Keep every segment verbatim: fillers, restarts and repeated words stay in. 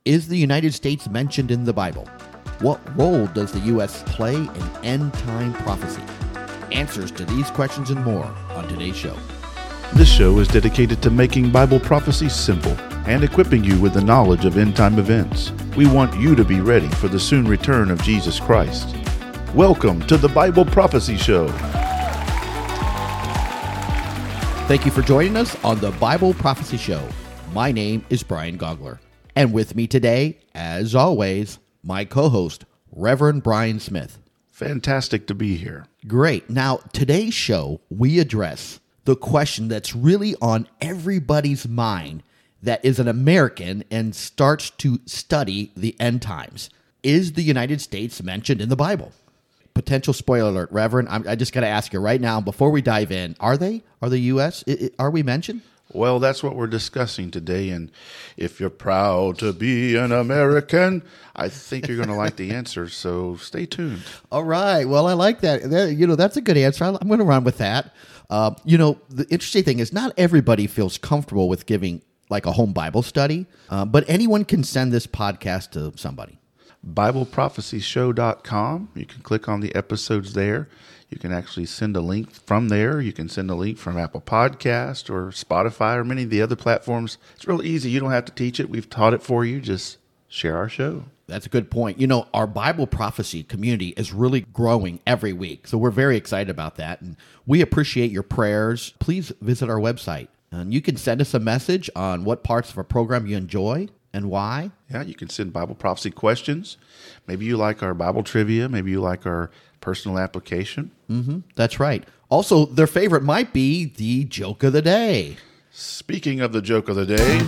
Is the United States mentioned in the Bible? What role does the U S play in end-time prophecy? Answers to these questions and more on today's show. This show is dedicated to making Bible prophecy simple and equipping you with the knowledge of end-time events. We want you to be ready for the soon return of Jesus Christ. Welcome to the Bible Prophecy Show. Thank you for joining us on the Bible Prophecy Show. My name is Brian Gogler. And with me today, as always, my co-host, Reverend Brian Smith. Fantastic to be here. Great. Now, today's show, we address the question that's really on everybody's mind that is an American and starts to study the end times. Is the United States mentioned in the Bible? Potential spoiler alert, Reverend. I'm, I just got to ask you right now, before we dive in, are they? Are the U S? I, I, are we mentioned? Well, that's what we're discussing today, and if you're proud to be an American, I think you're going to like the answer, so stay tuned. All right. Well, I like that. that you know, that's a good answer. I'm going to run with that. Uh, you know, the interesting thing is not everybody feels comfortable with giving like a home Bible study, uh, but anyone can send this podcast to somebody. Bible Prophecy Show dot com. You can click on the episodes there. You can actually send a link from there. You can send a link from Apple Podcast or Spotify or many of the other platforms. It's real easy. You don't have to teach it. We've taught it for you. Just share our show. That's a good point. You know, our Bible prophecy community is really growing every week. So we're very excited about that. And we appreciate your prayers. Please visit our website. And you can send us a message on what parts of our program you enjoy and why. Yeah, you can send Bible prophecy questions. Maybe you like our Bible trivia. Maybe you like our personal application. Mm-hmm. That's right. Also, their favorite might be the joke of the day. Speaking of the joke of the day,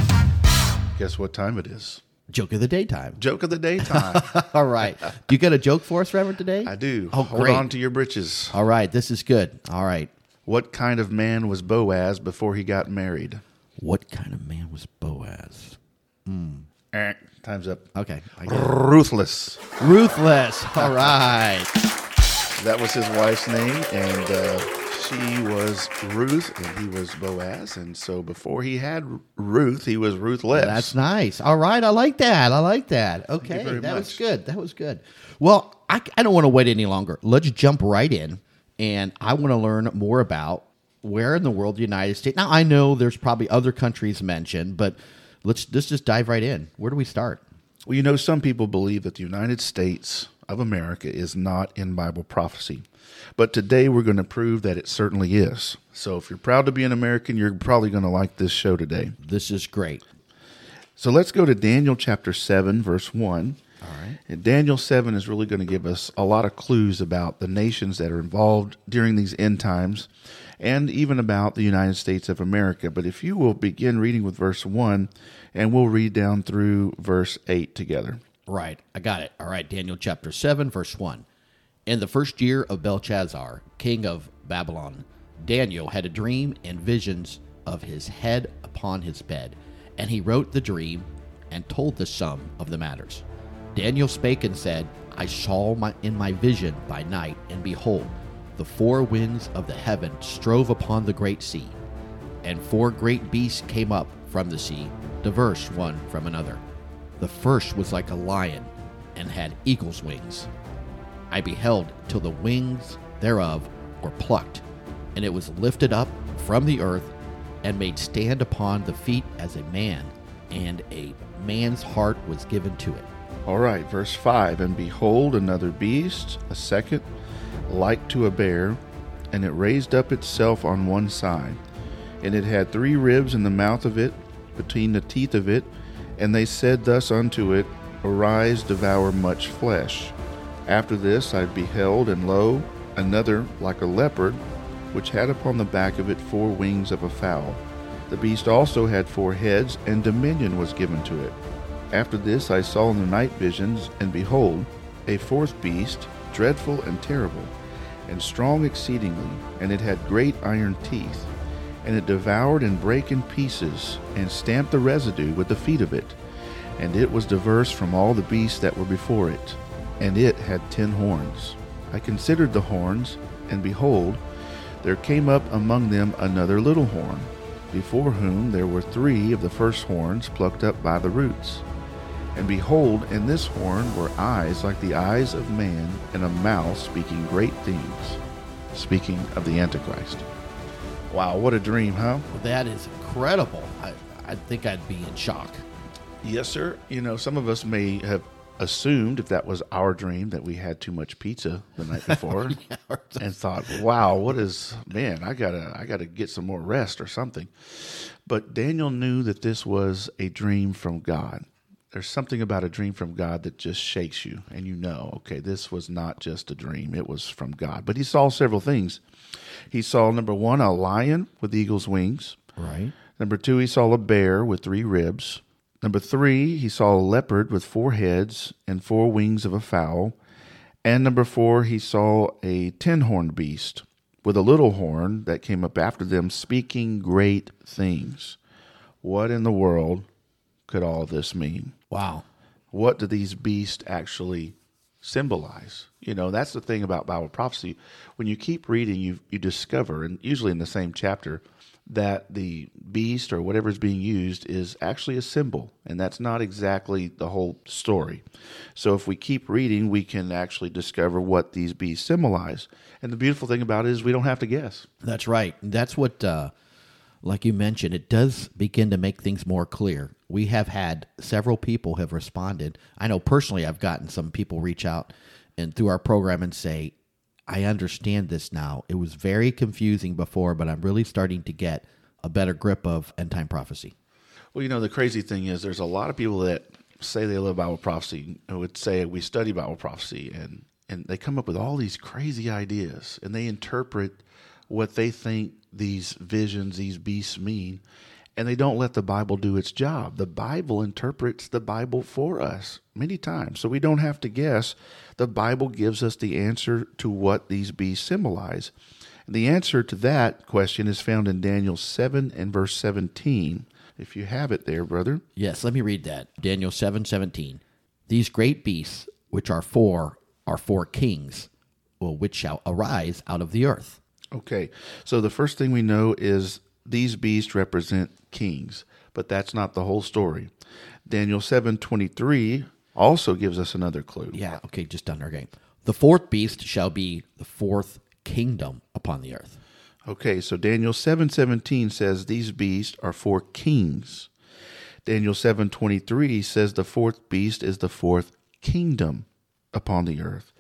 guess what time it is? Joke of the day time. Joke of the day time. All right. Do you got a joke for us, Reverend, today? I do. Oh, Hold great. on to your britches. All right. This is good. All right. What kind of man was Boaz before he got married? What kind of man was Boaz? Mm. Eh, time's up. Okay. I got it. Ruthless. Ruthless. All right. That was his wife's name, and uh, she was Ruth, and he was Boaz. And so before he had Ruth, he was ruthless. That's nice. All right. I like that. I like that. Okay. That much. was good. That was good. Well, I, I don't want to wait any longer. Let's jump right in, and I want to learn more about where in the world the United States. Now, I know there's probably other countries mentioned, but let's, let's just dive right in. Where do we start? Well, you know, some people believe that the United States of America is not in Bible prophecy. But today we're going to prove that it certainly is. So if you're proud to be an American, you're probably going to like this show today. This is great. So let's go to Daniel chapter seven, verse one. All right. And Daniel seven is really going to give us a lot of clues about the nations that are involved during these end times, and even about the United States of America. But if you will begin reading with verse one, and we'll read down through verse eight together. Right. I got it. All right. Daniel chapter seven, verse one. In the first year of Belshazzar, king of Babylon, Daniel had a dream and visions of his head upon his bed. And he wrote the dream and told the sum of the matters. Daniel spake and said, I saw my, in my vision by night, and behold, the four winds of the heaven strove upon the great sea. And four great beasts came up from the sea, diverse one from another. The first was like a lion, and had eagle's wings. I beheld till the wings thereof were plucked, and it was lifted up from the earth, and made stand upon the feet as a man, and a man's heart was given to it. All right, verse five. And behold, another beast, a second, like to a bear, and it raised up itself on one side. And it had three ribs in the mouth of it, between the teeth of it. And they said thus unto it, Arise, devour much flesh. After this I beheld, and lo, another like a leopard, which had upon the back of it four wings of a fowl. The beast also had four heads, and dominion was given to it. After this I saw in the night visions, and behold, a fourth beast, dreadful and terrible, and strong exceedingly, and it had great iron teeth. And it devoured and brake in pieces, and stamped the residue with the feet of it. And it was diverse from all the beasts that were before it. And it had ten horns. I considered the horns, and behold, there came up among them another little horn, before whom there were three of the first horns plucked up by the roots. And behold, in this horn were eyes like the eyes of man, and a mouth speaking great things, speaking of the Antichrist. Wow, what a dream, huh? Well, that is incredible. I, I think I'd be in shock. Yes, sir. You know, some of us may have assumed, if that was our dream, that we had too much pizza the night before yeah, and thought, wow, what is, man, I gotta, I gotta get some more rest or something. But Daniel knew that this was a dream from God. There's something about a dream from God that just shakes you, and you know, okay, this was not just a dream, it was from God. But he saw several things. He saw, number one, a lion with eagle's wings. Right. Number two, he saw a bear with three ribs. Number three, he saw a leopard with four heads and four wings of a fowl. And number four, he saw a ten-horned beast with a little horn that came up after them, speaking great things. What in the world could all this mean? Wow. What do these beasts actually symbolize? You know, that's the thing about Bible prophecy. When you keep reading, you you discover, and usually in the same chapter, that the beast or whatever is being used is actually a symbol, and that's not exactly the whole story. So if we keep reading, we can actually discover what these beasts symbolize. And the beautiful thing about it is we don't have to guess. That's right. That's what, uh, like you mentioned, it does begin to make things more clear. We have had several people have responded. I know personally I've gotten some people reach out and through our program and say, I understand this now. It was very confusing before, but I'm really starting to get a better grip of end-time prophecy. Well, you know, the crazy thing is there's a lot of people that say they love Bible prophecy who would say we study Bible prophecy, and, and they come up with all these crazy ideas, and they interpret what they think these visions, these beasts mean, and they don't let the Bible do its job. The Bible interprets the Bible for us many times, so we don't have to guess. The Bible gives us the answer to what these beasts symbolize. And the answer to that question is found in Daniel seven and verse seventeen. If you have it there, brother. Yes, let me read that. Daniel seven seventeen. These great beasts, which are four, are four kings, well, which shall arise out of the earth. Okay, so the first thing we know is these beasts represent kings, but that's not the whole story. Daniel seven twenty-three also gives us another clue. Yeah, okay, just done our game. The fourth beast shall be the fourth kingdom upon the earth. Okay, so Daniel seven seventeen says these beasts are four kings. Daniel seven twenty-three says the fourth beast is the fourth kingdom upon the earth.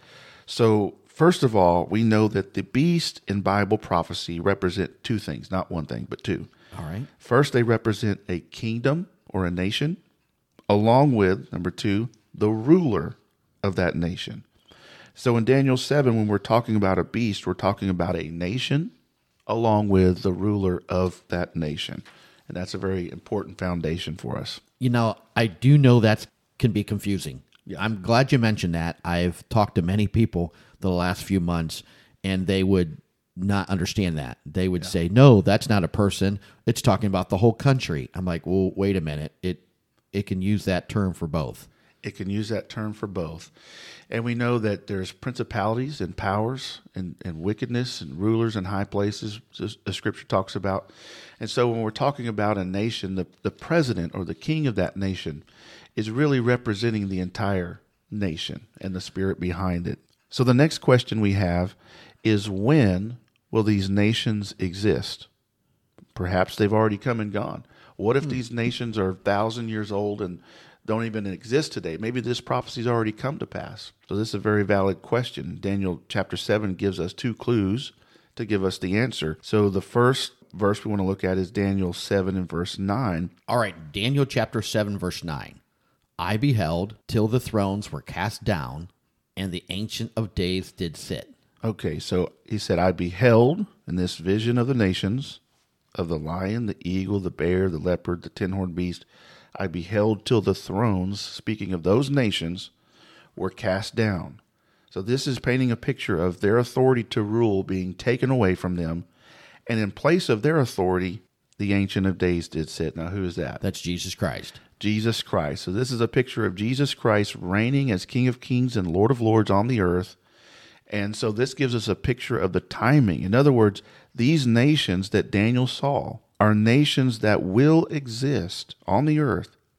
So first of all, we know that the beast in Bible prophecy represent two things, not one thing, but two. All right. First, they represent a kingdom or a nation, along with, number two, the ruler of that nation. So in Daniel seven, when we're talking about a beast, we're talking about a nation along with the ruler of that nation. And that's a very important foundation for us. You know, I do know that can be confusing. Yeah. I'm glad you mentioned that. I've talked to many people the last few months, and they would not understand that. They would yeah. say, no, that's not a person. It's talking about the whole country. I'm like, well, wait a minute. It it can use that term for both. It can use that term for both. And we know that there's principalities and powers and, and wickedness and rulers in high places, as the scripture talks about. And so when we're talking about a nation, the, the president or the king of that nation is really representing the entire nation and the spirit behind it. So the next question we have is, when will these nations exist? Perhaps they've already come and gone. What if hmm. these nations are a thousand years old and don't even exist today? Maybe this prophecy's already come to pass. So this is a very valid question. Daniel chapter seven gives us two clues to give us the answer. So the first verse we want to look at is Daniel seven and verse nine. All right, Daniel chapter seven, verse nine. I beheld till the thrones were cast down, and the Ancient of Days did sit. Okay, so he said, I beheld in this vision of the nations, of the lion, the eagle, the bear, the leopard, the ten-horned beast, I beheld till the thrones, speaking of those nations, were cast down. So this is painting a picture of their authority to rule being taken away from them, and in place of their authority, the Ancient of Days did sit. Now, who is that? That's Jesus Christ. Jesus Christ. So this is a picture of Jesus Christ reigning as King of Kings and Lord of Lords on the earth. And so this gives us a picture of the timing. In other words, these nations that Daniel saw are nations that will exist on the earth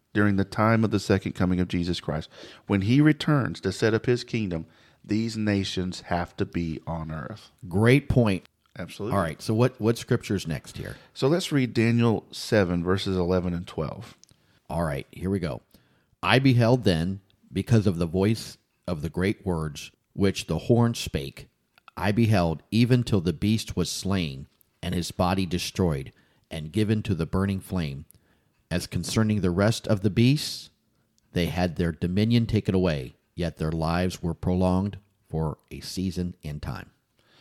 during the time of the second coming of Jesus Christ. When he returns to set up his kingdom, these nations have to be on earth. Great point. Absolutely. All right, so what, what scripture's next here? So let's read Daniel seven, verses eleven and twelve. All right, here we go. I beheld then, because of the voice of the great words which the horn spake, I beheld even till the beast was slain, and his body destroyed, and given to the burning flame. As concerning the rest of the beasts, they had their dominion taken away, yet their lives were prolonged for a season and time.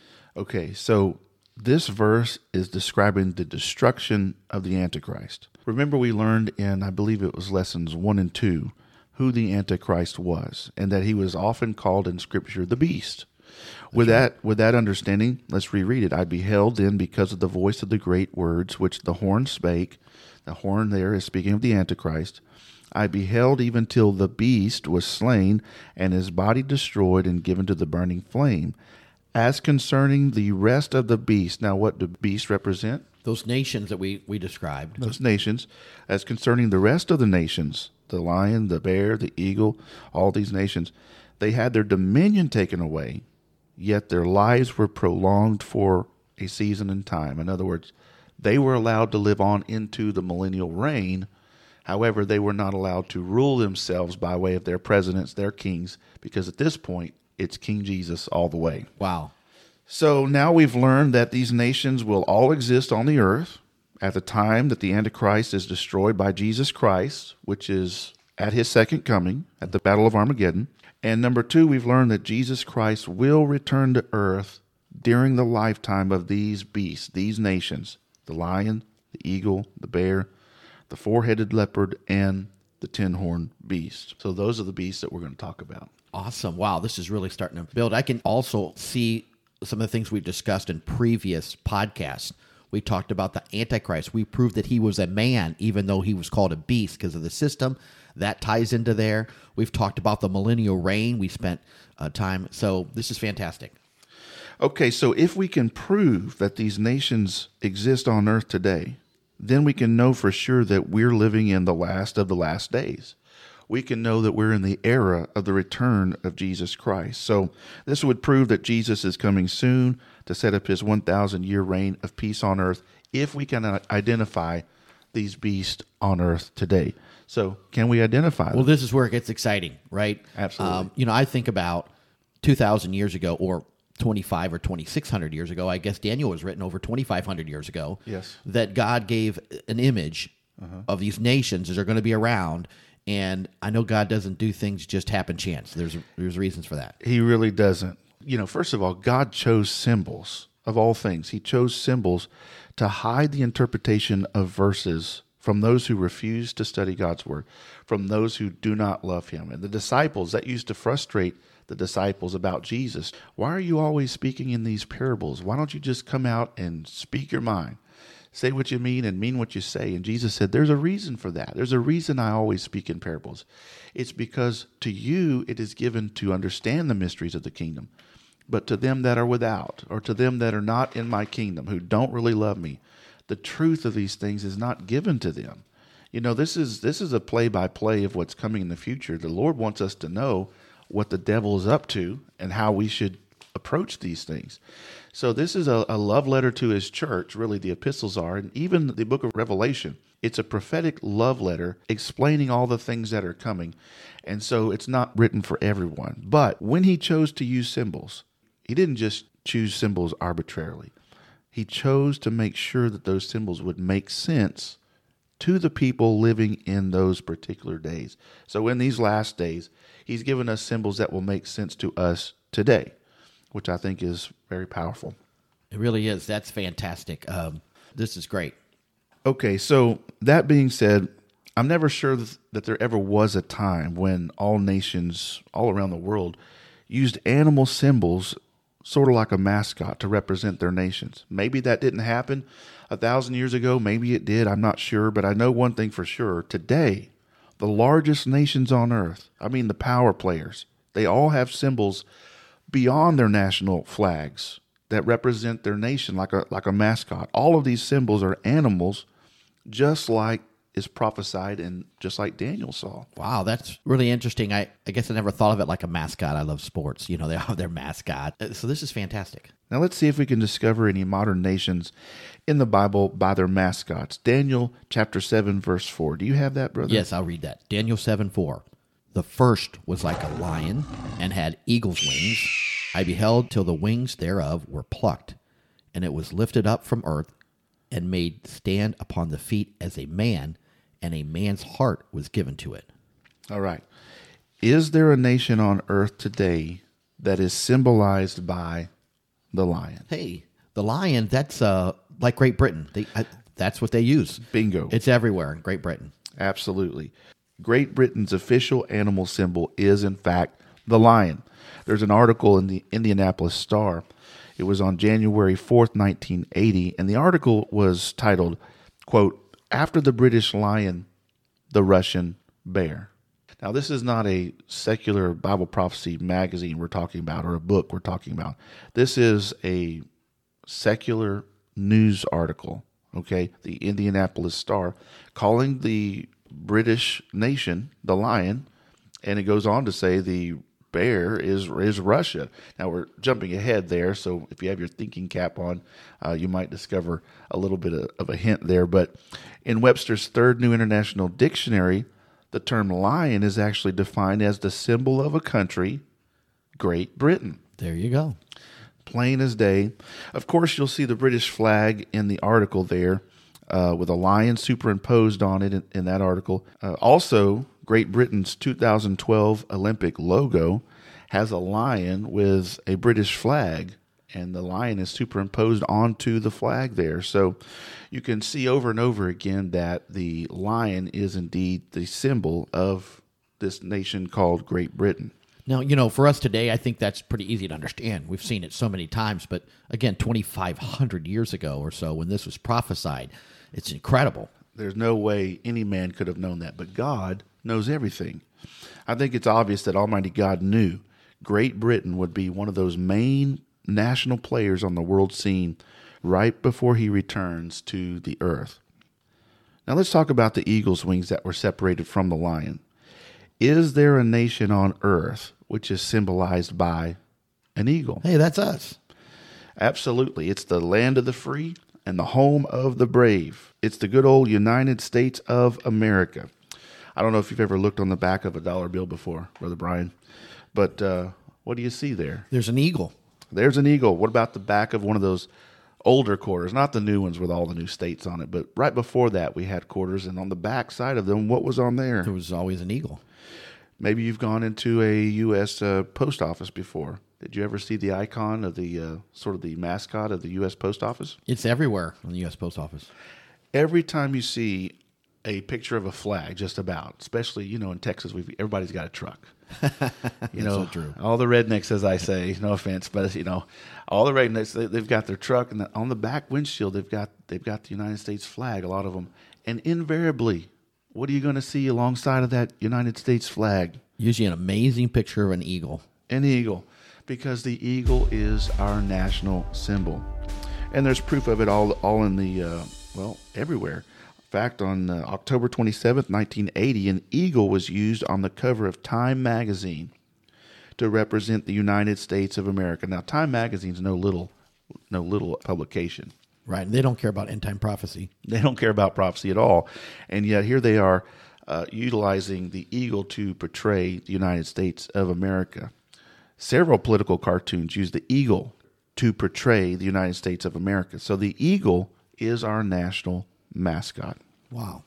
Okay, so this verse is describing the destruction of the Antichrist. Remember, we learned in, I believe it was lessons one and two, who the Antichrist was, and that he was often called in Scripture the beast. With that, with that understanding, let's reread it. I beheld then, because of the voice of the great words which the horn spake. The horn there is speaking of the Antichrist. I beheld even till the beast was slain, and his body destroyed and given to the burning flame. As concerning the rest of the beast, now what do beasts represent? Those nations that we, we described. Those nations. As concerning the rest of the nations, the lion, the bear, the eagle, all these nations, they had their dominion taken away, yet their lives were prolonged for a season and time. In other words, they were allowed to live on into the millennial reign. However, they were not allowed to rule themselves by way of their presidents, their kings, because at this point, it's King Jesus all the way. Wow. So now we've learned that these nations will all exist on the earth at the time that the Antichrist is destroyed by Jesus Christ, which is at his second coming, at the Battle of Armageddon. And number two, we've learned that Jesus Christ will return to earth during the lifetime of these beasts, these nations, the lion, the eagle, the bear, the four-headed leopard, and the ten-horned beast. So those are the beasts that we're going to talk about. Awesome. Wow, this is really starting to build. I can also see some of the things we've discussed in previous podcasts. We talked about the Antichrist. We proved that he was a man, even though he was called a beast because of the system. That ties into there. We've talked about the millennial reign. We spent uh, time. So this is fantastic. Okay, so if we can prove that these nations exist on earth today, then we can know for sure that we're living in the last of the last days. We can know that we're in the era of the return of Jesus Christ. So this would prove that Jesus is coming soon to set up his one thousand year reign of peace on earth if we can identify these beasts on earth today. So can we identify them? Well, this is where it gets exciting, right? Absolutely. Um, you know, I think about two thousand years ago or twenty-five or twenty-six hundred years ago. I guess Daniel was written over twenty-five hundred years ago. Yes. That God gave an image uh-huh. of these nations that are going to be around. And I know God doesn't do things just happen chance. There's there's reasons for that. He really doesn't. You know, first of all, God chose symbols of all things. He chose symbols to hide the interpretation of verses from those who refuse to study God's word, from those who do not love him. And the disciples, that used to frustrate the disciples about Jesus. Why are you always speaking in these parables? Why don't you just come out and speak your mind? Say what you mean and mean what you say. And Jesus said, there's a reason for that. There's a reason I always speak in parables. It's because to you it is given to understand the mysteries of the kingdom. But to them that are without, or to them that are not in my kingdom, who don't really love me, the truth of these things is not given to them. You know, this is this is a play-by-play of what's coming in the future. The Lord wants us to know what the devil is up to and how we should approach these things. So this is a, a love letter to his church, really the epistles are, and even the book of Revelation. It's a prophetic love letter explaining all the things that are coming. And so it's not written for everyone. But when he chose to use symbols, he didn't just choose symbols arbitrarily. He chose to make sure that those symbols would make sense to the people living in those particular days. So in these last days, he's given us symbols that will make sense to us today, which I think is very powerful. It really is. That's fantastic. Um, this is great. Okay, so that being said, I'm never sure that there ever was a time when all nations all around the world used animal symbols sort of like a mascot to represent their nations. Maybe that didn't happen a thousand years ago. Maybe it did. I'm not sure. But I know one thing for sure. Today, the largest nations on earth, I mean the power players, they all have symbols beyond their national flags that represent their nation like a like a mascot. All of these symbols are animals, just like is prophesied, and just like Daniel saw. Wow, that's really interesting. I, I guess I never thought of it like a mascot. I love sports. You know, they have their mascot. Uh, So this is fantastic. Now let's see if we can discover any modern nations in the Bible by their mascots. Daniel chapter seven, verse four. Do you have that, brother? Yes, I'll read that. Daniel seven four. The first was like a lion and had eagle's wings. I beheld till the wings thereof were plucked, and it was lifted up from earth and made stand upon the feet as a man, and a man's heart was given to it. All right. Is there a nation on earth today that is symbolized by the lion? Hey, the lion, that's uh, like Great Britain. They, I, that's what they use. Bingo. It's everywhere in Great Britain. Absolutely. Great Britain's official animal symbol is, in fact, the lion. There's an article in the Indianapolis Star. It was on January fourth, nineteen eighty, and the article was titled, quote, "After the British lion, the Russian bear." Now, this is not a secular Bible prophecy magazine we're talking about or a book we're talking about. This is a secular news article, okay? The Indianapolis Star calling the British nation the lion, and it goes on to say the bear is is Russia. Now, we're jumping ahead there, so if you have your thinking cap on, uh, you might discover a little bit of, of a hint there. But in Webster's Third New International Dictionary, the term lion is actually defined as the symbol of a country, Great Britain. There you go. Plain as day. Of course, you'll see the British flag in the article there, uh, with a lion superimposed on it in, in that article. Uh, also, Great Britain's two thousand twelve Olympic logo has a lion with a British flag, and the lion is superimposed onto the flag there. So you can see over and over again that the lion is indeed the symbol of this nation called Great Britain. Now, you know, for us today, I think that's pretty easy to understand. We've seen it so many times, but again, twenty-five hundred years ago or so when this was prophesied, it's incredible. There's no way any man could have known that, but God knows everything. I think it's obvious that Almighty God knew Great Britain would be one of those main national players on the world scene right before he returns to the earth. Now let's talk about the eagle's wings that were separated from the lion. Is there a nation on earth which is symbolized by an eagle? Hey, that's us. Absolutely. It's the land of the free and the home of the brave. It's the good old United States of America. I don't know if you've ever looked on the back of a dollar bill before, Brother Brian, but uh, what do you see there? There's an eagle. There's an eagle. What about the back of one of those older quarters? Not the new ones with all the new states on it, but right before that we had quarters, and on the back side of them, what was on there? There was always an eagle. Maybe you've gone into a U S uh, post office before. Did you ever see the icon of the uh, sort of the mascot of the U S post office? It's everywhere on the U S Post Office. Every time you see a picture of a flag, just about, especially, you know, in Texas, we've everybody's got a truck. You know, so true. All the rednecks, as I say, no offense, but you know, all the rednecks, they, they've got their truck, and the, on the back windshield, they've got they've got the United States flag. A lot of them, and invariably, what are you going to see alongside of that United States flag? Usually an amazing picture of an eagle. An eagle, because the eagle is our national symbol, and there's proof of it all all in the uh, well everywhere. In fact, on uh, October twenty-seventh, nineteen eighty, an eagle was used on the cover of Time magazine to represent the United States of America. Now, Time magazine's no little, no little publication. Right, and they don't care about end-time prophecy. They don't care about prophecy at all. And yet here they are uh, utilizing the eagle to portray the United States of America. Several political cartoons use the eagle to portray the United States of America. So the eagle is our national mascot. Wow.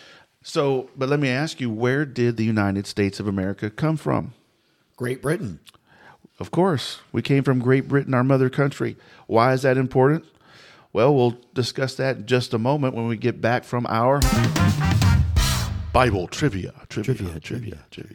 So, but let me ask you, where did the United States of America come from? Great Britain. Of course, we came from Great Britain, our mother country. Why is that important? Well, we'll discuss that in just a moment when we get back from our Bible trivia. Trivia, Trivia, trivia, trivia.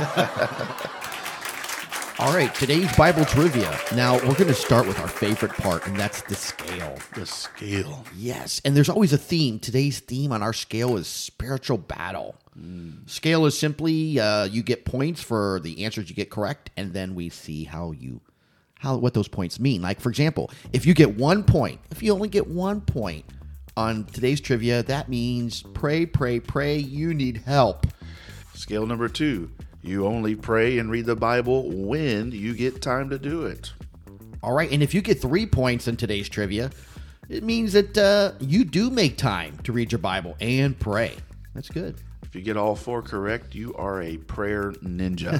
All right, today's Bible trivia. Now, we're going to start with our favorite part, and that's the scale. The scale. Yes, and there's always a theme. Today's theme on our scale is spiritual battle. Mm. Scale is simply uh, you get points for the answers you get correct, and then we see how you, how what those points mean. Like, for example, if you get one point, if you only get one point on today's trivia, that means pray, pray, pray. You need help. Scale number two, you only pray and read the Bible when you get time to do it. All right, and if you get three points in today's trivia, it means that uh, you do make time to read your Bible and pray. That's good. If you get all four correct, you are a prayer ninja.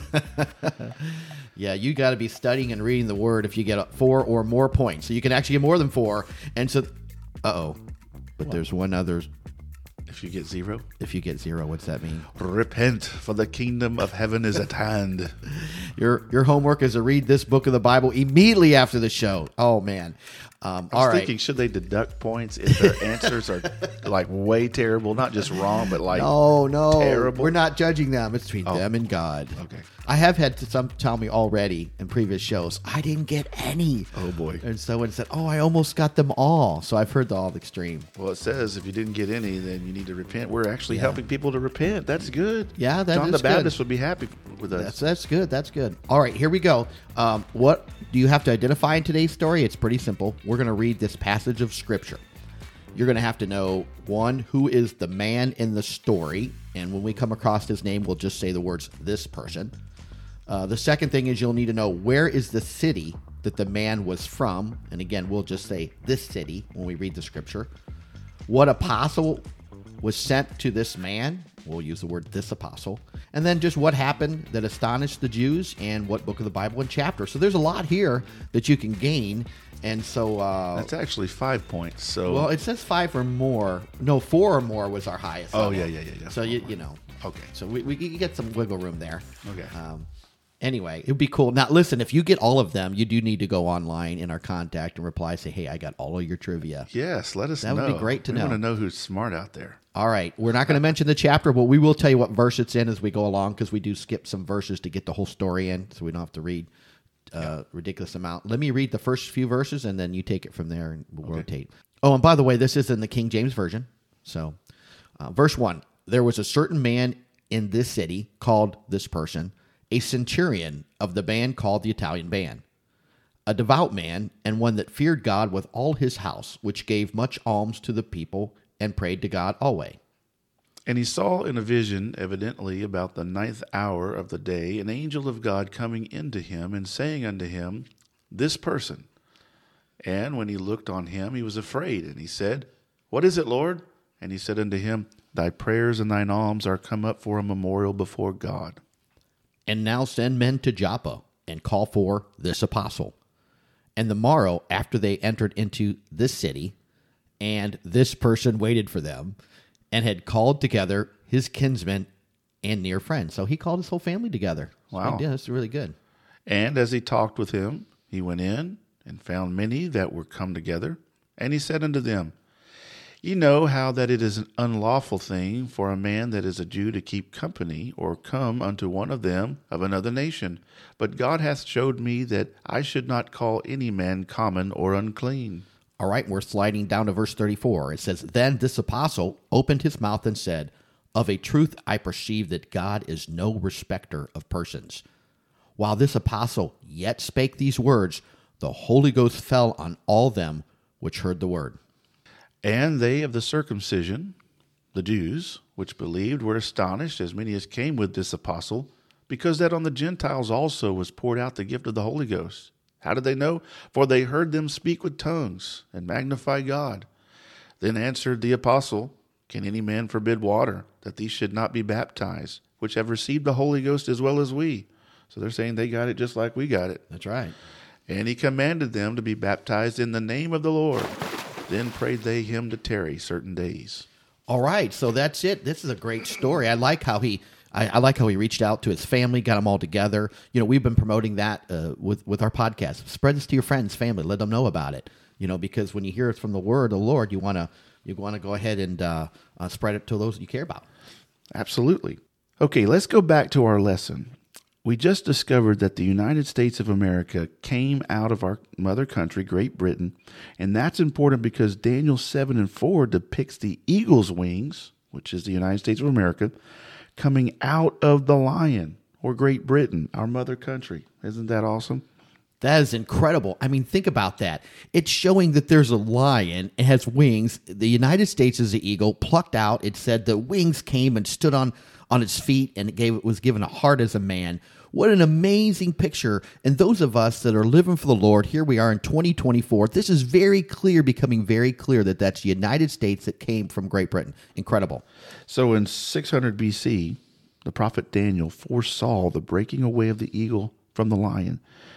Yeah, you got to be studying and reading the Word if you get four or more points. So you can actually get more than four. And so, uh-oh, but what? There's one other. If you get zero? If you get zero, what's that mean? Repent, for the kingdom of heaven is at hand. Your your homework is to read this book of the Bible immediately after the show. Oh, man. Um, I was all thinking, right. Should they deduct points if their answers are like way terrible? Not just wrong, but like no, no, terrible? We're not judging them. It's between oh. them and God. Okay. I have had to some tell me already in previous shows, I didn't get any. Oh, boy. And someone said, oh, I almost got them all. So I've heard the all extreme. Well, it says if you didn't get any, then you need to repent. We're actually Yeah. helping people to repent. That's good. Yeah, that John is the Baptist good. would be happy with us. That's that's good. That's good. All right, here we go. Um, what do you have to identify in today's story? It's pretty simple. We're going to read this passage of Scripture. You're going to have to know, one, who is the man in the story. And when we come across his name, we'll just say the words, this person. Uh, the second thing is you'll need to know where is the city that the man was from. And again, we'll just say this city when we read the Scripture. What apostle was sent to this man? We'll use the word this apostle. And then just what happened that astonished the Jews and what book of the Bible and chapter. So there's a lot here that you can gain. And so... Uh, That's actually five points. So well, it says five or more. No, four or more was our highest. Oh, level. yeah, yeah, yeah, yeah. So, you, you know. Okay. So we, we can get some wiggle room there. Okay. Um, anyway, it would be cool. Now, listen, if you get all of them, you do need to go online in our contact and reply, say, hey, I got all of your trivia. Yes, let us That know. would be great to we know. We want to know who's smart out there. All right. We're not going to mention the chapter, but we will tell you what verse it's in as we go along because we do skip some verses to get the whole story in so we don't have to read a uh, ridiculous amount. Let me read the first few verses and then you take it from there and we'll okay. rotate. Oh, and by the way, this is in the King James Version. So, uh, verse one, there was a certain man in this city called this person, a centurion of the band called the Italian Band, a devout man and one that feared God with all his house, which gave much alms to the people and prayed to God always. And he saw in a vision, evidently about the ninth hour of the day, an angel of God coming into him and saying unto him, this person. And when he looked on him, he was afraid. And he said, what is it, Lord? And he said unto him, thy prayers and thine alms are come up for a memorial before God. And now send men to Joppa and call for this apostle. And the morrow after they entered into this city, and this person waited for them, and had called together his kinsmen and near friends. So he called his whole family together. Wow. Yeah, that's really good. And as he talked with him, he went in and found many that were come together. And he said unto them, ye know how that it is an unlawful thing for a man that is a Jew to keep company or come unto one of them of another nation. But God hath showed me that I should not call any man common or unclean. All right, we're sliding down to verse thirty-four. It says, then this apostle opened his mouth and said, of a truth I perceive that God is no respecter of persons. While this apostle yet spake these words, the Holy Ghost fell on all them which heard the word. And they of the circumcision, the Jews, which believed, were astonished, as many as came with this apostle, because that on the Gentiles also was poured out the gift of the Holy Ghost. How did they know? For they heard them speak with tongues and magnify God. Then answered the apostle, can any man forbid water, that these should not be baptized, which have received the Holy Ghost as well as we? So they're saying they got it just like we got it. That's right. And he commanded them to be baptized in the name of the Lord. Then prayed they him to tarry certain days. All right, so that's it. This is a great story. I like how he, I, I like how he reached out to his family, got them all together. You know, we've been promoting that uh, with with our podcast. Spread this to your friends, family. Let them know about it. You know, because when you hear it from the word of the Lord, you want to you want to go ahead and uh, uh, spread it to those you care about. Absolutely. Okay, let's go back to our lesson. We just discovered that the United States of America came out of our mother country, Great Britain, and that's important because Daniel seven and four depicts the eagle's wings, which is the United States of America, coming out of the lion, or Great Britain, our mother country. Isn't that awesome? That is incredible. I mean, think about that. It's showing that there's a lion. It has wings. The United States is the eagle, plucked out. It said the wings came and stood on, on its feet, and it gave it was given a heart as a man. What an amazing picture. And those of us that are living for the Lord, here we are in twenty twenty-four. This is very clear, becoming very clear that that's the United States that came from Great Britain. Incredible. So in six hundred B C, the prophet Daniel foresaw the breaking away of the eagle from the lion.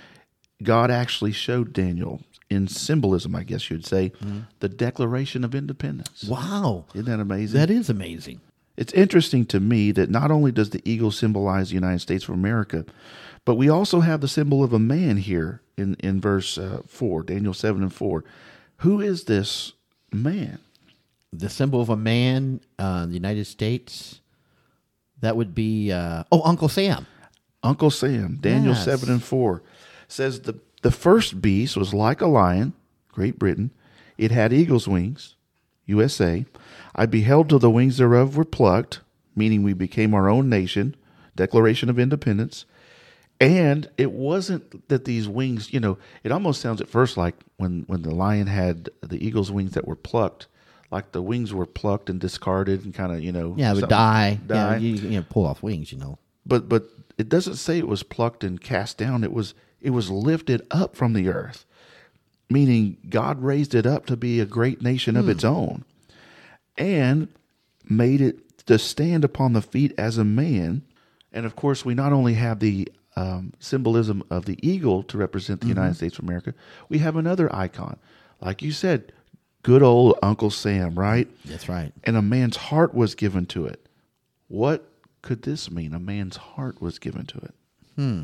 God actually showed Daniel, in symbolism, I guess you'd say, mm-hmm. the Declaration of Independence. Wow. Isn't that amazing? That is amazing. It's interesting to me that not only does the eagle symbolize the United States of America, but we also have the symbol of a man here in, in verse uh, four, Daniel seven and four. Who is this man? The symbol of a man uh, in the United States, that would be, uh, oh, Uncle Sam. Uncle Sam, Daniel yes. seven and four. Says the, the first beast was like a lion, Great Britain. It had eagle's wings, U S A. I beheld till the wings thereof were plucked, meaning we became our own nation, Declaration of Independence. And it wasn't that these wings, you know, it almost sounds at first like when, when the lion had the eagle's wings that were plucked, like the wings were plucked and discarded and kind of, you know. Yeah, it would die. die. Yeah, you, you know, pull off wings, you know. But but it doesn't say it was plucked and cast down. It was it was lifted up from the earth, meaning God raised it up to be a great nation of hmm. its own, and made it to stand upon the feet as a man. And of course, we not only have the um, symbolism of the eagle to represent the mm-hmm. United States of America, we have another icon, like you said, good old Uncle Sam, right? That's right. And a man's heart was given to it. What could this mean? A man's heart was given to it. Hmm.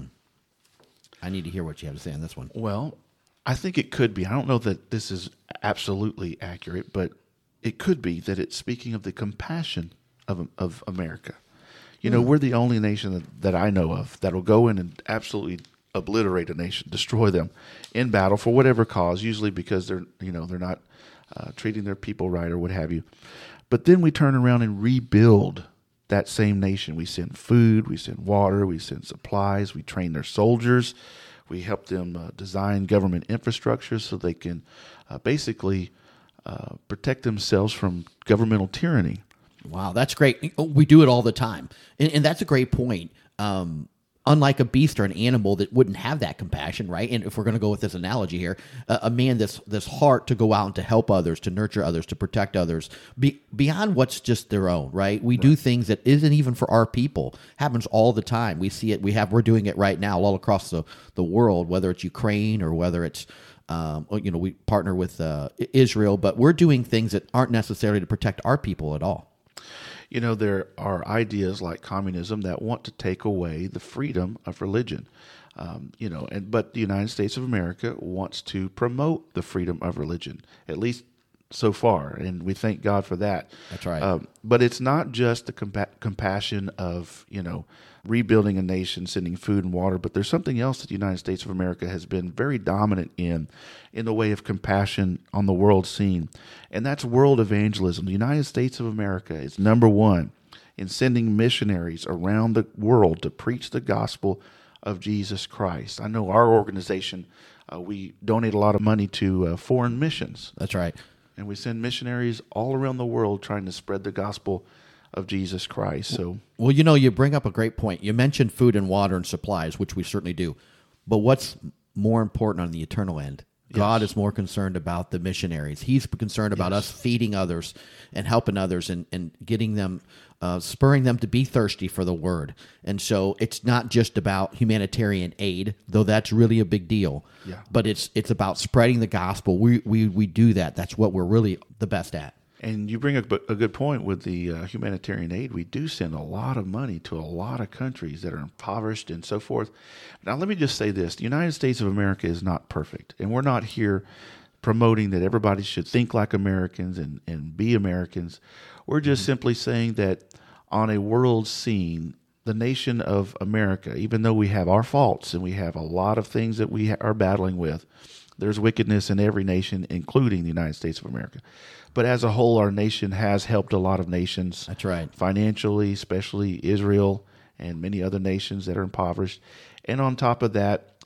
I need to hear what you have to say on this one. Well, I think it could be. I don't know that this is absolutely accurate, but it could be that it's speaking of the compassion of of America. You know, mm. we're the only nation that, that I know of that will go in and absolutely obliterate a nation, destroy them in battle for whatever cause, usually because they're, you know, they're not uh, treating their people right or what have you. But then we turn around and rebuild that same nation. We send food, we send water, we send supplies, we train their soldiers, we help them uh, design government infrastructure so they can uh, basically uh, protect themselves from governmental tyranny. Wow, that's great. We do it all the time. And, and that's a great point. Um, unlike a beast or an animal that wouldn't have that compassion, right? And if we're going to go with this analogy here, uh, a man this this heart to go out and to help others, to nurture others, to protect others, be, beyond what's just their own, right? We right. do things that isn't even for our people. Happens all the time. We see it. We have. We're doing it right now all across the, the world, whether it's Ukraine or whether it's um, you know, we partner with uh, Israel, but we're doing things that aren't necessarily to protect our people at all. You know, there are ideas like communism that want to take away the freedom of religion. Um, you know, and but the United States of America wants to promote the freedom of religion, at least so far, and we thank God for that. That's right. Um, but it's not just the compa- compassion of, you know, rebuilding a nation, sending food and water, but there's something else that the United States of America has been very dominant in, in the way of compassion on the world scene, and that's world evangelism. The United States of America is number one in sending missionaries around the world to preach the gospel of Jesus Christ. I know our organization, uh, we donate a lot of money to uh, foreign missions. That's right. And we send missionaries all around the world trying to spread the gospel of Jesus Christ. So, well, you know, you bring up a great point. You mentioned food and water and supplies, which we certainly do. But what's more important on the eternal end? Yes. God is more concerned about the missionaries. He's concerned about yes. us feeding others and helping others and, and getting them, uh, spurring them to be thirsty for the word. And so it's not just about humanitarian aid, though that's really a big deal. Yeah. But it's it's about spreading the gospel. We we we do that. That's what we're really the best at. And you bring up a good point with the uh, humanitarian aid. We do send a lot of money to a lot of countries that are impoverished and so forth. Now, let me just say this. The United States of America is not perfect, and we're not here promoting that everybody should think like Americans and, and be Americans. We're just mm-hmm. simply saying that on a world scene, the nation of America, even though we have our faults and we have a lot of things that we are battling with, there's wickedness in every nation, including the United States of America. But as a whole, our nation has helped a lot of nations. That's right. Financially, especially Israel and many other nations that are impoverished. And on top of that,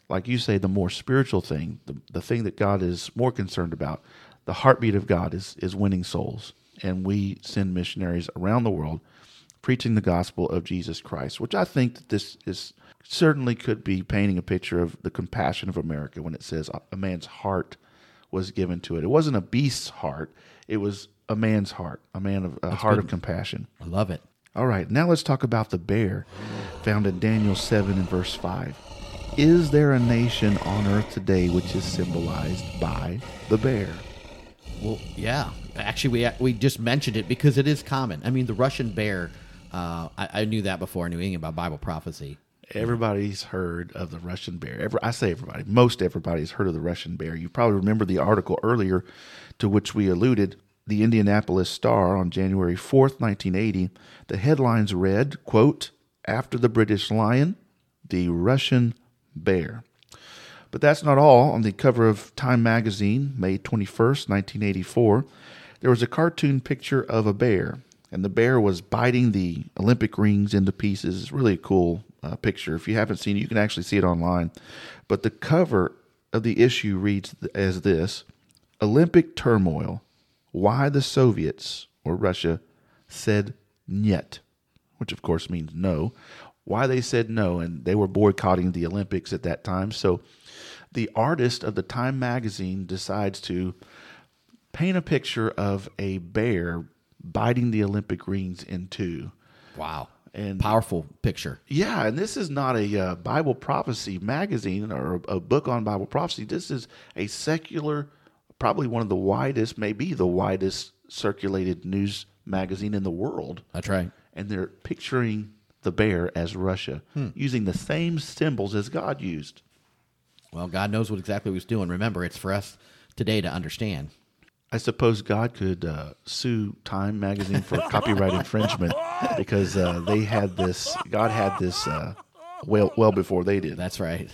like you say, the more spiritual thing, the, the thing that God is more concerned about. The heartbeat of God is, is winning souls. And we send missionaries around the world preaching the gospel of Jesus Christ, which I think that this is certainly could be painting a picture of the compassion of America when it says a man's heart was given to it. It wasn't a beast's heart. It was a man's heart, a man of a That's heart good. of compassion. I love it. All right, now let's talk about the bear found in Daniel seven and verse five. Is there a nation on earth today which is symbolized by the bear? Well, yeah. Actually, we we just mentioned it because it is common. I mean, the Russian bear, uh, I, I knew that before I knew anything about Bible prophecy. Everybody's heard of the Russian bear. Every, I say everybody. Most everybody's heard of the Russian bear. You probably remember the article earlier to which we alluded, the Indianapolis Star on January fourth, nineteen eighty. The headlines read, quote, "After the British lion, the Russian bear." But that's not all. On the cover of Time magazine, May twenty-first, nineteen eighty-four, there was a cartoon picture of a bear, and the bear was biting the Olympic rings into pieces. It's really a cool uh, picture. If you haven't seen it, you can actually see it online. But the cover of the issue reads as this: Olympic turmoil, why the Soviets, or Russia, said "niet," which of course means no. Why they said no, and they were boycotting the Olympics at that time. So the artist of the Time magazine decides to paint a picture of a bear biting the Olympic rings in two. Wow. And powerful picture. Yeah, and this is not a uh, Bible prophecy magazine or a, a book on Bible prophecy. This is a secular, probably one of the widest, maybe the widest circulated news magazine in the world. That's right. And they're picturing the bear as Russia, hmm. using the same symbols as God used. Well, God knows what exactly He was doing. Remember, it's for us today to understand. I suppose God could uh, sue Time magazine for copyright infringement because uh, they had this, God had this uh, well, well before they did. That's right.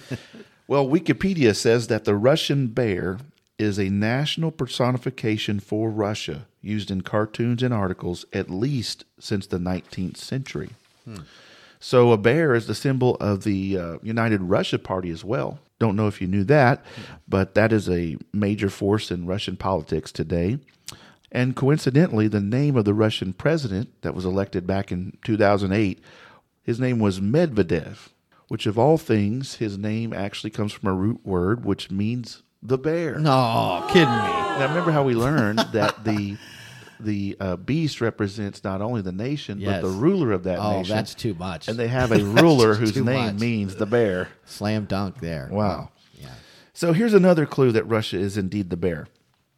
Well, Wikipedia says that the Russian bear is a national personification for Russia, used in cartoons and articles at least since the nineteenth century. Hmm. So a bear is the symbol of the uh, United Russia Party as well. Don't know if you knew that, but that is a major force in Russian politics today. And coincidentally, the name of the Russian president that was elected back in two thousand eight, his name was Medvedev, which of all things, his name actually comes from a root word which means the bear. No, kidding me. Now remember how we learned that the the uh, beast represents not only the nation, yes. but the ruler of that oh, nation. Oh, that's too much. And they have a ruler whose name much. means the bear. Slam dunk there. Wow. Yeah. So here's another clue that Russia is indeed the bear.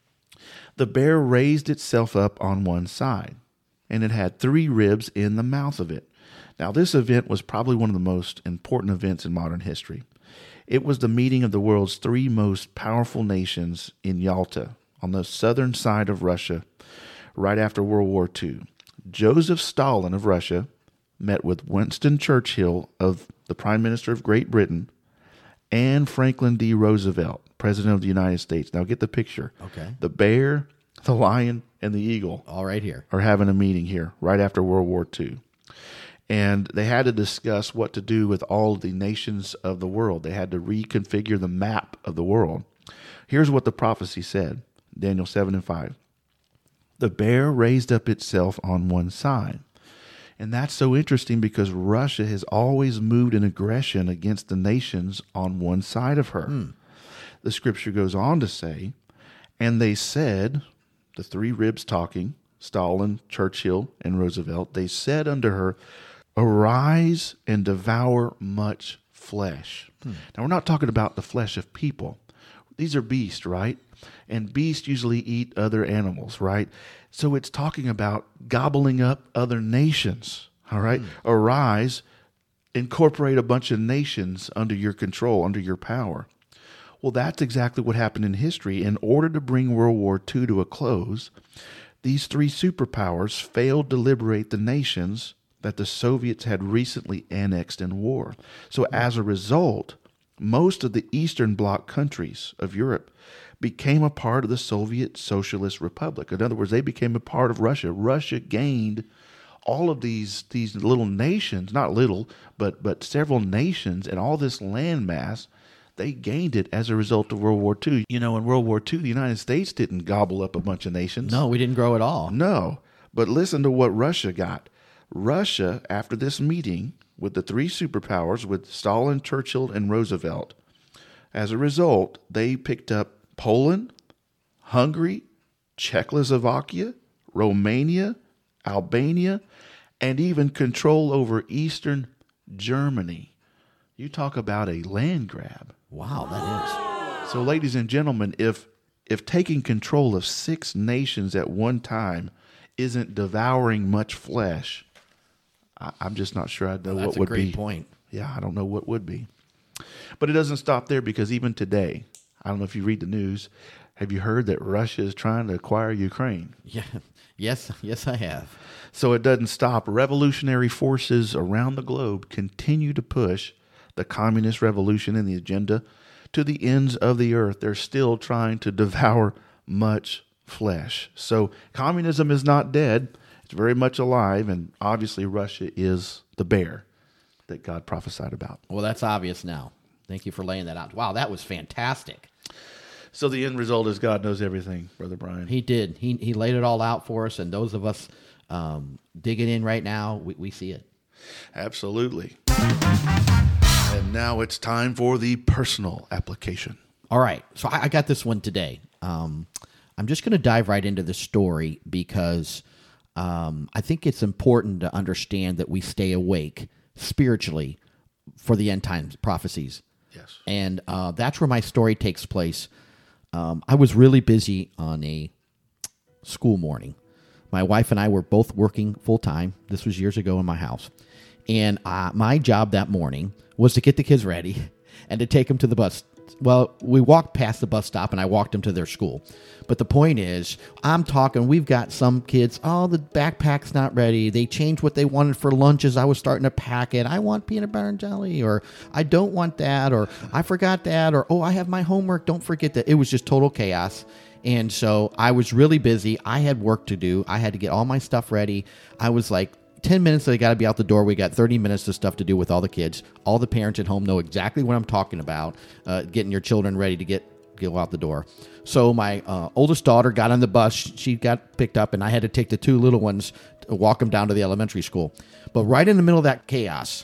The bear raised itself up on one side, and it had three ribs in the mouth of it. Now, this event was probably one of the most important events in modern history. It was the meeting of the world's three most powerful nations in Yalta, on the southern side of Russia, right after World War Two. Joseph Stalin of Russia met with Winston Churchill, of the Prime Minister of Great Britain, and Franklin D. Roosevelt, President of the United States. Now get the picture. Okay. The bear, the lion, and the eagle all right here are having a meeting here right after World War Two. And they had to discuss what to do with all the nations of the world. They had to reconfigure the map of the world. Here's what the prophecy said, Daniel seven and five. The bear raised up itself on one side. And that's so interesting because Russia has always moved in aggression against the nations on one side of her. Hmm. The scripture goes on to say, and they said, the three ribs talking, Stalin, Churchill, and Roosevelt, they said unto her, arise and devour much flesh. Hmm. Now, we're not talking about the flesh of people. These are beasts, right? And beasts usually eat other animals, right? So it's talking about gobbling up other nations, all right? Hmm. Arise, incorporate a bunch of nations under your control, under your power. Well, that's exactly what happened in history. In order to bring World War Two to a close, these three superpowers failed to liberate the nations that the Soviets had recently annexed in war. So as a result, most of the Eastern Bloc countries of Europe became a part of the Soviet Socialist Republic. In other words, they became a part of Russia. Russia gained all of these these little nations, not little, but but several nations, and all this landmass, they gained it as a result of World War Two. You know, in World War Two, the United States didn't gobble up a bunch of nations. No, we didn't grow at all. No. But listen to what Russia got. Russia, after this meeting with the three superpowers, with Stalin, Churchill, and Roosevelt, as a result, they picked up Poland, Hungary, Czechoslovakia, Romania, Albania, and even control over Eastern Germany. You talk about a land grab. Wow, that is. So, ladies and gentlemen, if if taking control of six nations at one time isn't devouring much flesh, I, I'm just not sure I know well, what would be. That's a great point. Yeah, I don't know what would be. But it doesn't stop there, because even today, I don't know if you read the news, have you heard that Russia is trying to acquire Ukraine? Yeah. Yes, yes, I have. So it doesn't stop. Revolutionary forces around the globe continue to push the communist revolution and the agenda to the ends of the earth. They're still trying to devour much flesh. So communism is not dead. It's very much alive, and obviously Russia is the bear that God prophesied about. Well, that's obvious now. Thank you for laying that out. Wow, that was fantastic. So the end result is God knows everything, Brother Brian. He did. He he laid it all out for us, and those of us um, digging in right now, we, we see it. Absolutely. And now it's time for the personal application. All right. So I, I got this one today. Um, I'm just going to dive right into the story because um, I think it's important to understand that we stay awake spiritually for the end times prophecies. Yes. And uh, that's where my story takes place. Um, I was really busy on a school morning. My wife and I were both working full-time. This was years ago in my house. And uh, my job that morning was to get the kids ready and to take them to the bus. Well, we walked past the bus stop, and I walked them to their school. But the point is, I'm talking, we've got some kids, oh, the backpack's not ready. They changed what they wanted for lunches. I was starting to pack it. I want peanut butter and jelly, or I don't want that, or I forgot that, or, oh, I have my homework. Don't forget that. It was just total chaos. And so I was really busy. I had work to do. I had to get all my stuff ready. I was like, ten minutes, they got to be out the door. We got thirty minutes of stuff to do with all the kids. All the parents at home know exactly what I'm talking about, uh, getting your children ready to get go out the door. So my uh, oldest daughter got on the bus. She got picked up, and I had to take the two little ones to walk them down to the elementary school. But right in the middle of that chaos,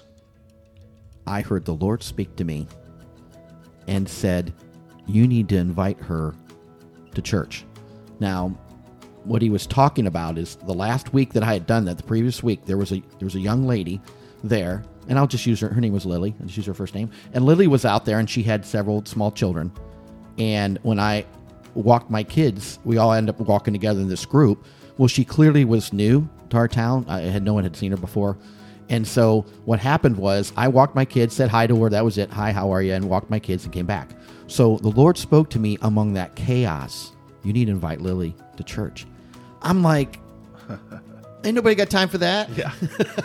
I heard the Lord speak to me and said, you need to invite her to church. Now, what he was talking about is the last week that I had done that, the previous week, there was a there was a young lady there, and I'll just use her, her name was Lily, and she's her first name, and Lily was out there, and she had several small children, and when I walked my kids, we all ended up walking together in this group. Well, she clearly was new to our town. I had no one had seen her before, and so what happened was I walked my kids, said hi to her, that was it, hi, how are you, and walked my kids and came back. So the Lord spoke to me among that chaos, you need to invite Lily to church. I'm like, ain't nobody got time for that. Yeah.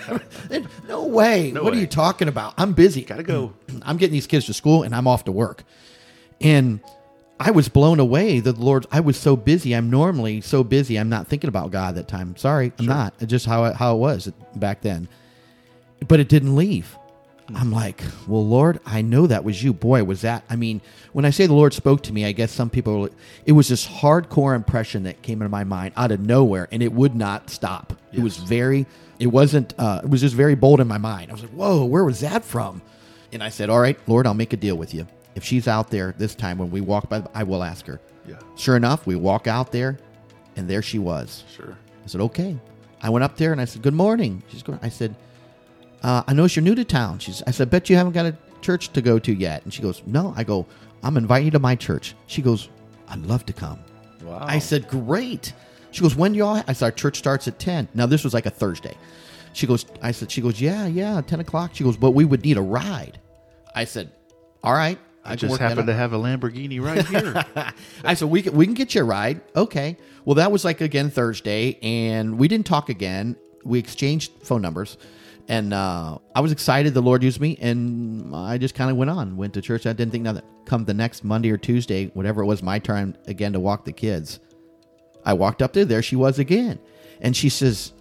No way. No what way. are you talking about? I'm busy. Gotta go. I'm getting these kids to school, and I'm off to work. And I was blown away that the Lord, I was so busy. I'm normally so busy. I'm not thinking about God that time. Sorry, I'm Sure. not. It's just how it, how it was back then. But it didn't leave. I'm like, well, Lord, I know that was you. Boy, was that, I mean, when I say the Lord spoke to me, I guess some people, it was this hardcore impression that came into my mind out of nowhere, and it would not stop. Yes. It was very, it wasn't, uh, it was just very bold in my mind. I was like, whoa, where was that from? And I said, all right, Lord, I'll make a deal with you. If she's out there this time when we walk by, I will ask her. Yeah. Sure enough, we walk out there, and there she was. Sure. I said, okay. I went up there, and I said, good morning. She's going, I said, Uh, I noticed you're new to town. She's, I said, bet you haven't got a church to go to yet. And she goes, no. I go, I'm inviting you to my church. She goes, I'd love to come. Wow. I said, great. She goes, when do y'all? I said, our church starts at ten. Now, this was like a Thursday. She goes, I said, she goes, yeah, yeah, ten o'clock. She goes, but we would need a ride. I said, all right. I, I just happen to have a Lamborghini right here. I said, we can, we can get you a ride. Okay. Well, that was like, again, Thursday, and we didn't talk again. We exchanged phone numbers. And uh, I was excited the Lord used me, and I just kind of went on, went to church. I didn't think nothing. Come the next Monday or Tuesday, whatever it was, my turn again to walk the kids. I walked up there. There she was again. And she says,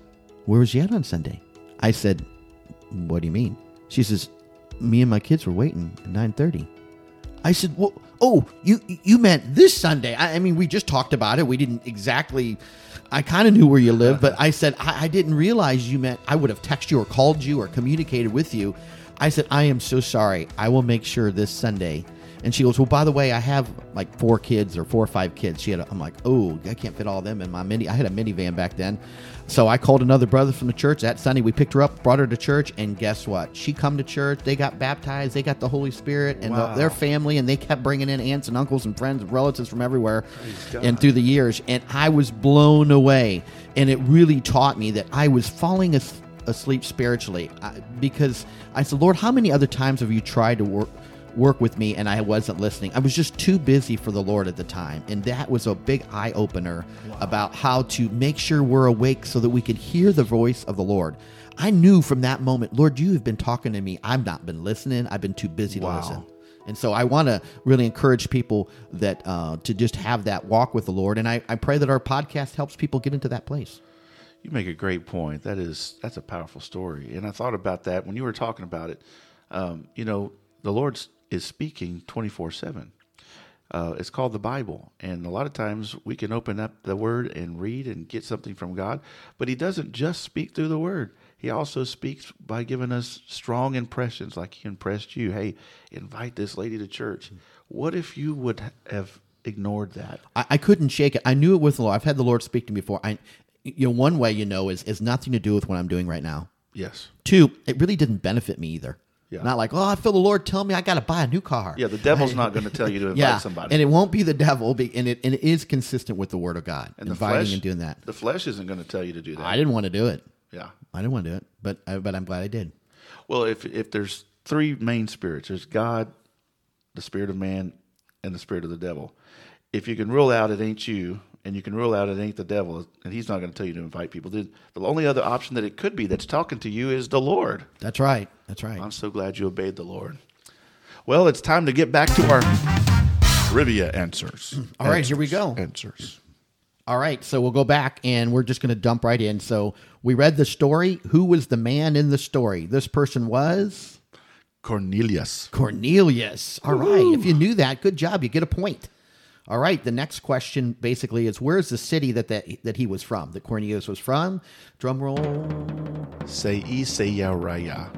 where was you at on Sunday? I said, what do you mean? She says, me and my kids were waiting at nine thirty. I said, well, oh, you you meant this Sunday. I, I mean, we just talked about it. We didn't exactly, I kind of knew where you lived, but I said, I, I didn't realize you meant I would have texted you or called you or communicated with you. I said, I am so sorry. I will make sure this Sunday. And she goes, well, by the way, I have like four kids or four or five kids. She had, a, I'm like, oh, I can't fit all of them in my mini. I had a minivan back then. So I called another brother from the church that Sunday. We picked her up, brought her to church, and guess what? She come to church. They got baptized. They got the Holy Spirit and Wow. the, their family, and they kept bringing in aunts and uncles and friends and relatives from everywhere and through the years. And I was blown away. And it really taught me that I was falling asleep. asleep spiritually I, because I said, Lord, how many other times have you tried to work work with me and I wasn't listening? I was just too busy for the Lord at the time. And that was a big eye opener wow. about how to make sure we're awake so that we could hear the voice of the Lord. I knew from that moment, Lord, you have been talking to me. I've not been listening. I've been too busy Wow. to listen. And so I want to really encourage people that uh, to just have that walk with the Lord. And I, I pray that our podcast helps people get into that place. You make a great point. That is, that's a powerful story. And I thought about that when you were talking about it. Um, you know, the Lord is speaking twenty-four seven. Uh, it's called the Bible. And a lot of times we can open up the Word and read and get something from God. But He doesn't just speak through the Word. He also speaks by giving us strong impressions, like He impressed you. Hey, invite this lady to church. What if you would have ignored that? I, I couldn't shake it. I knew it was the Lord. I've had the Lord speak to me before. I, you know, one way, you know, is, is nothing to do with what I'm doing right now. Yes. Two, it really didn't benefit me either. Yeah. Not like, oh, I feel the Lord tell me I got to buy a new car. Yeah, the devil's not going to tell you to invite yeah, somebody. And it won't be the devil, be, and it and it is consistent with the Word of God, and inviting the flesh, and doing that. The flesh isn't going to tell you to do that. I didn't want to do it. Yeah. I didn't want to do it, but I, but I'm glad I did. Well, if if there's three main spirits, there's God, the spirit of man, and the spirit of the devil. If you can rule out it ain't you, and you can rule out it ain't the devil, and he's not going to tell you to invite people. The, the only other option that it could be that's talking to you is the Lord. That's right. That's right. I'm so glad you obeyed the Lord. Well, it's time to get back to our trivia answers. All right, answers, here we go. Answers. All right, so we'll go back, and we're just going to dump right in. So we read the story. Who was the man in the story? This person was? Cornelius. Cornelius. All Woo-hoo. right, if you knew that, good job. You get a point. All right, the next question basically is, where's the city that, that, that he was from, that Cornelius was from? Drum roll. Caesarea.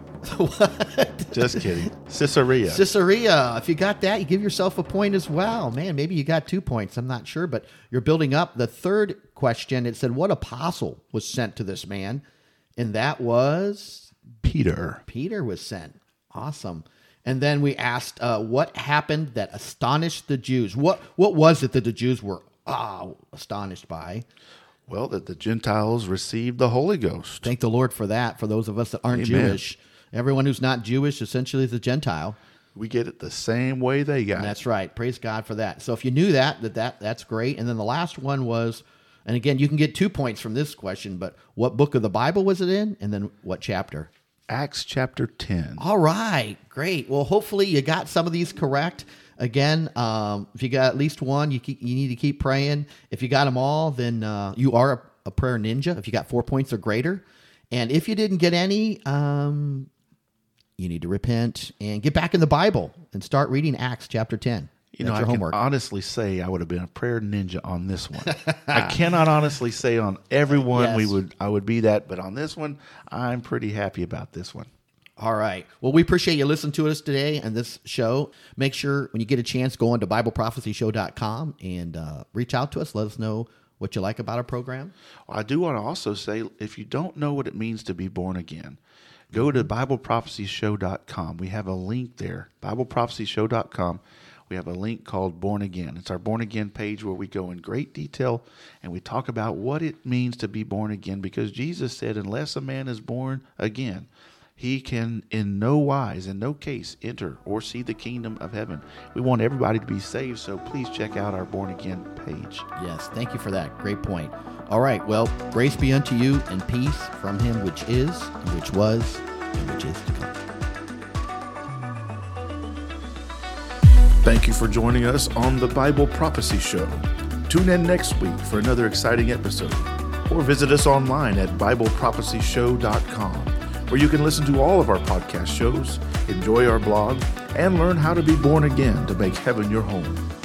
What? Just kidding. Caesarea. Caesarea. If you got that, you give yourself a point as well. Man, maybe you got two points. I'm not sure, but you're building up. The third question, it said, what apostle was sent to this man? And that was? Peter. Peter was sent. Awesome. And then we asked, uh, what happened that astonished the Jews? What what was it that the Jews were ah, astonished by? Well, that the Gentiles received the Holy Ghost. Thank the Lord for that, for those of us that aren't Amen. Jewish. Everyone who's not Jewish essentially is a Gentile. We get it the same way they got And it. that's right. Praise God for that. So if you knew that, that, that that's great. And then the last one was, and again, you can get two points from this question, but what book of the Bible was it in? And then what chapter? Acts chapter ten. All right, great. Well, hopefully you got some of these correct. Again, um, if you got at least one, you keep, you need to keep praying. If you got them all, then uh, you are a, a prayer ninja. If you got four points or greater, and if you didn't get any, um, you need to repent and get back in the Bible and start reading Acts chapter ten. You That's know, I your can homework. honestly say I would have been a prayer ninja on this one. I cannot honestly say on every one Yes. we would I would be that, but on this one, I'm pretty happy about this one. All right. Well, we appreciate you listening to us today and this show. Make sure when you get a chance, go on to Bible Prophecy Show dot com and uh, reach out to us. Let us know what you like about our program. Well, I do want to also say, if you don't know what it means to be born again, go to Bible Prophecy Show dot com. We have a link there, Bible Prophecy Show dot com. We have a link called Born Again. It's our Born Again page where we go in great detail and we talk about what it means to be born again, because Jesus said, unless a man is born again, he can in no wise, in no case, enter or see the kingdom of heaven. We want everybody to be saved, so please check out our Born Again page. Yes, thank you for that. Great point. All right. Well, grace be unto you and peace from him which is, and which was, and which is to come. Thank you for joining us on the Bible Prophecy Show. Tune in next week for another exciting episode. or visit us online at Bible Prophecy Show dot com, where you can listen to all of our podcast shows, enjoy our blog, and learn how to be born again to make heaven your home.